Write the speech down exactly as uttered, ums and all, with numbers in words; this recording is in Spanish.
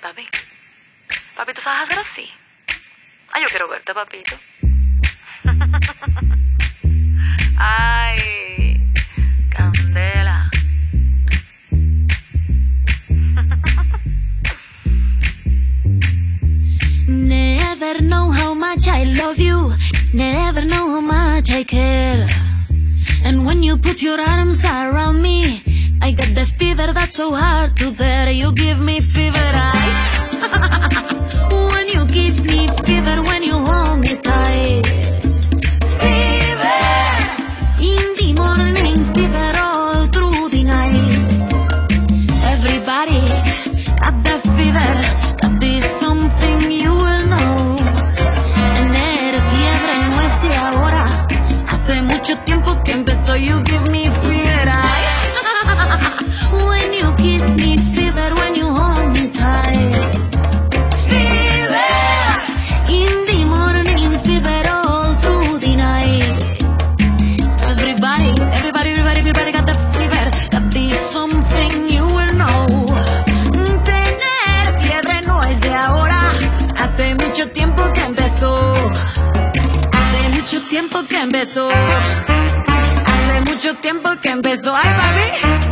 Papi, papi, ¿tú sabes hacer así? Ay, yo quiero verte, papito. Ay, candela. Never know how much I love you. Never know how much I care. And when you put your arms around me, I got the fever that's so hard to bear. You give me fever, I when you kiss me, fever when you hold me tight. Fever in the morning, fever all through the night. Everybody got the fever, got this something you will know. Tener fiebre no es de ahora, hace mucho tiempo que empezó. You give me fever, I when you kiss me, fever when you hold me tight. Fever in the morning, fever all through the night. Everybody, everybody, everybody, everybody got the fever. Got this something you will know. Tener fiebre no es de ahora, hace mucho tiempo que empezó. Hace mucho tiempo que empezó. Hace mucho tiempo que empezó. Ay, papi.